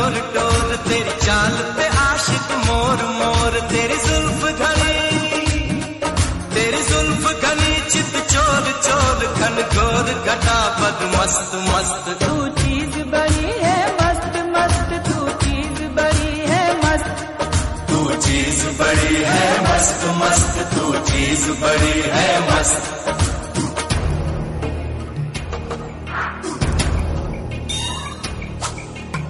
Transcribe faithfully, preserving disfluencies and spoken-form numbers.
टोर टोर, तेरी चाल पे आशिक मोर मोर, तेरी जुल्फ घनी, तेरी जुल्फ घनी, चित चोर चोर, घन घोर घटा बद मस्त मस्त। तू चीज बड़ी है मस्त मस्त, तू चीज बड़ी है मस्त, तू चीज बड़ी है मस्त मस्त, तू चीज बड़ी है मस्त।